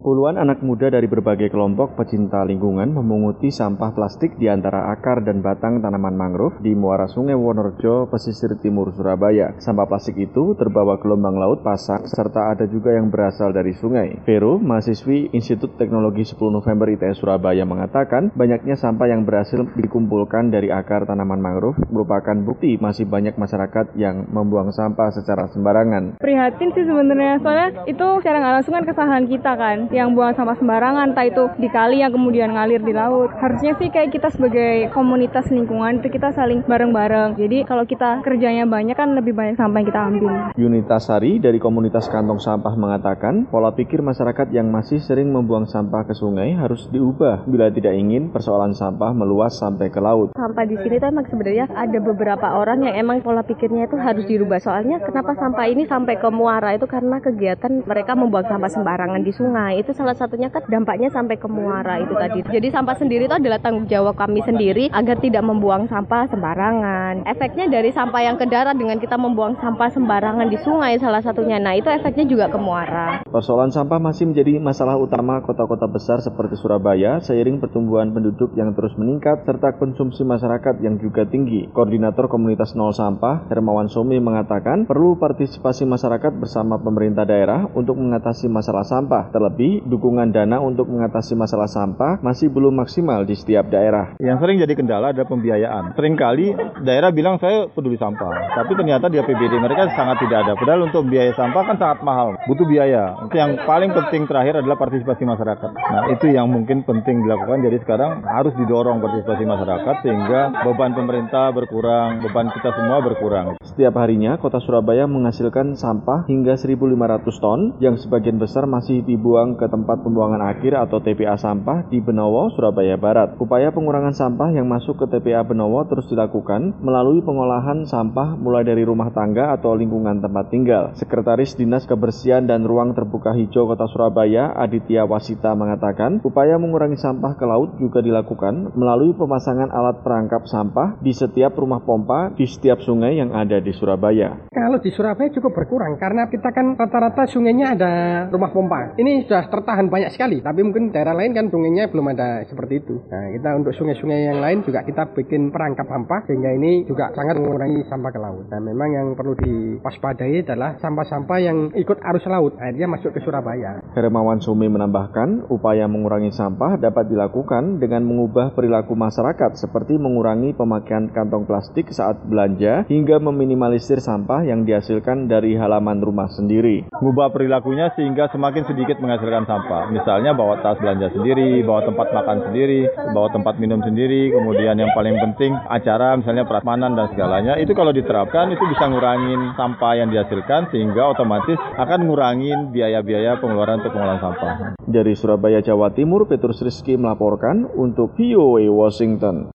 Puluhan anak muda dari berbagai kelompok pecinta lingkungan memunguti sampah plastik di antara akar dan batang tanaman mangrove di muara Sungai Wonorejo, pesisir timur Surabaya. Sampah plastik itu terbawa gelombang laut pasang, serta ada juga yang berasal dari sungai. Vero, mahasiswi Institut Teknologi 10 November ITS Surabaya mengatakan, banyaknya sampah yang berhasil dikumpulkan dari akar tanaman mangrove merupakan bukti masih banyak masyarakat yang membuang sampah secara sembarangan. Prihatin sih sebenarnya, soalnya itu secara nggak langsung kan kesalahan kita kan, yang buang sampah sembarangan, entah itu di kali yang kemudian ngalir di laut. Harusnya sih kayak kita sebagai komunitas lingkungan itu kita saling bareng-bareng. Jadi kalau kita kerjanya banyak kan lebih banyak sampah yang kita ambil. Yunita Sari dari komunitas kantong sampah mengatakan, pola pikir masyarakat yang masih sering membuang sampah ke sungai harus diubah bila tidak ingin persoalan sampah meluas sampai ke laut. Sampah di sini tuh emang sebenarnya ada beberapa orang yang emang pola pikirnya itu harus dirubah. Soalnya kenapa sampah ini sampai ke muara itu karena kegiatan mereka membuang sampah sembarangan di sungai. Itu salah satunya kan dampaknya sampai ke muara itu tadi. Jadi sampah sendiri itu adalah tanggung jawab kami sendiri agar tidak membuang sampah sembarangan. Efeknya dari sampah yang ke darat dengan kita membuang sampah sembarangan di sungai salah satunya. Nah itu efeknya juga ke muara. Persoalan sampah masih menjadi masalah utama kota-kota besar seperti Surabaya seiring pertumbuhan penduduk yang terus meningkat serta konsumsi masyarakat yang juga tinggi. Koordinator Komunitas Nol Sampah, Hermawan Somi mengatakan perlu partisipasi masyarakat bersama pemerintah daerah untuk mengatasi masalah sampah. Terlebih, dukungan dana untuk mengatasi masalah sampah masih belum maksimal di setiap daerah. Yang sering jadi kendala adalah pembiayaan. Seringkali daerah bilang saya peduli sampah, tapi ternyata di APBD mereka sangat tidak ada. Padahal untuk biaya sampah kan sangat mahal, butuh biaya. Yang paling penting terakhir adalah partisipasi masyarakat. Nah itu yang mungkin penting dilakukan. Jadi sekarang harus didorong partisipasi masyarakat sehingga beban pemerintah berkurang, beban kita semua berkurang. Setiap harinya, kota Surabaya menghasilkan sampah hingga 1.500 ton yang sebagian besar masih dibuang ke tempat pembuangan akhir atau TPA sampah di Benowo, Surabaya Barat. Upaya pengurangan sampah yang masuk ke TPA Benowo terus dilakukan melalui pengolahan sampah mulai dari rumah tangga atau lingkungan tempat tinggal. Sekretaris Dinas Kebersihan dan Ruang Terbuka Hijau Kota Surabaya, Aditya Wasita mengatakan, upaya mengurangi sampah ke laut juga dilakukan melalui pemasangan alat perangkap sampah di setiap rumah pompa di setiap sungai yang ada di Surabaya. Kalau di Surabaya cukup berkurang karena kita kan rata-rata sungainya ada rumah pompa. Ini sudah tertahan banyak sekali, tapi mungkin daerah lain kan sungainya belum ada seperti itu. Nah, kita untuk sungai-sungai yang lain juga kita bikin perangkap sampah sehingga ini juga sangat mengurangi sampah ke laut. Nah, memang yang perlu diwaspadai adalah sampah-sampah yang ikut arus laut, akhirnya masuk ke Surabaya. Hermawan Sumi menambahkan, upaya mengurangi sampah dapat dilakukan dengan mengubah perilaku masyarakat seperti mengurangi pemakaian kantong plastik saat belanja hingga meminimalisir sampah yang dihasilkan dari halaman rumah sendiri. Mengubah perilakunya sehingga semakin sedikit menghasilkan sampah. Misalnya bawa tas belanja sendiri, bawa tempat makan sendiri, bawa tempat minum sendiri, kemudian yang paling penting acara misalnya prasmanan dan segalanya. Itu kalau diterapkan itu bisa ngurangin sampah yang dihasilkan sehingga otomatis akan ngurangin biaya-biaya pengeluaran untuk pengolahan sampah. Dari Surabaya, Jawa Timur, Petrus Rizky melaporkan untuk VOA Washington.